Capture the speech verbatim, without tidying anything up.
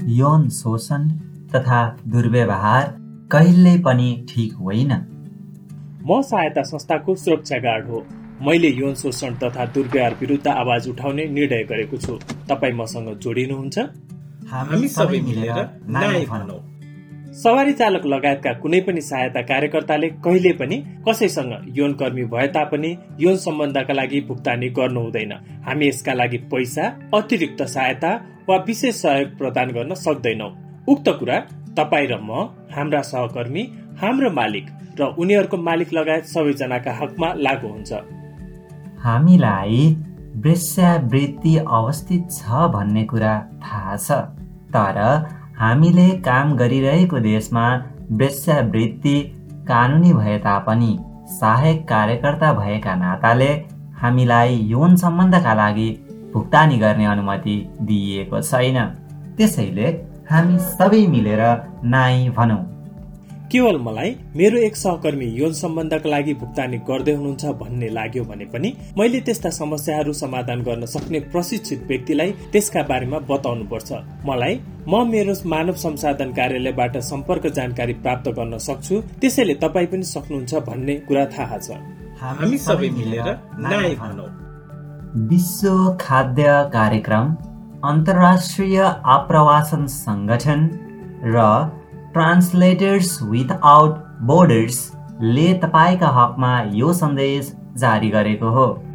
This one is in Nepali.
यौन शोषण तथा दुर्व्यवहार कहिल्यै पनि ठिक होइन। म सहायता संस्थाको सुरक्षा गार्ड हो। मैले यौन शोषण तथा दुर्व्यवहार विरुद्ध आवाज उठाउने निर्णय गरेको छु। तपाईँ मसँग जोडिनुहुन्छ? हामी सबै मिलेर नाई भनौँ। सवारी चालक लगायतका कुनै पनि सहायता कार्यकर्ताले कहिले पनि कसैसँग यौन कर्मी भए तापनि यौन सम्बन्धका लागि भुक्तानी गर्नु हुँदैन। हामी यसका लागि पैसा, अतिरिक्त सहायता वा विशेष सहयोग प्रदान गर्न सक्दैनौँ। उक्त कुरा तपाईँ र म, हाम्रा सहकर्मी, हाम्रो मालिक र उनीहरूको मालिक लगायत सबैजनाका हकमा लागू हुन्छ। हामीलाई वेश्यावृत्ति अवस्थित छ भन्ने कुरा थाहा छ, तर हामीले काम गरिरहेको देशमा वेश्यावृत्ति कानुनी भए तापनि सहायक कार्यकर्ता भएका नाताले हामीलाई यौन सम्बन्धका लागि भुक्तानी गर्ने अनुमति दिइएको छैन। त्यसैले हामी सबै मिलेर नाई भनौँ। केवल मलाई मेरो एक सहकर्मी यौन सम्बन्धका लागि भुक्तानी गर्दै हुनुहुन्छ भन्ने लाग्यो भने पनि मैले त्यस्ता समस्याहरू समाधान गर्न सक्ने प्रशिक्षित व्यक्तिलाई त्यसका बारेमा बताउनु पर्छ। मलाई म मेरो मानव संसाधन कार्यालयबाट सम्पर्क जानकारी प्राप्त गर्न सक्छु। त्यसैले तपाईँ पनि सक्नुहुन्छ भन्ने कुरा थाहा छ। हामी सबै मिलेर नाई भनौँ। विश्व खाद्य कार्यक्रम, अन्तर्राष्ट्रिय आप्रवासन संगठन र ट्रान्सलेटर्स विथआउट बोर्डर्स ले तपाईका हकमा यो सन्देश जारी गरेको हो।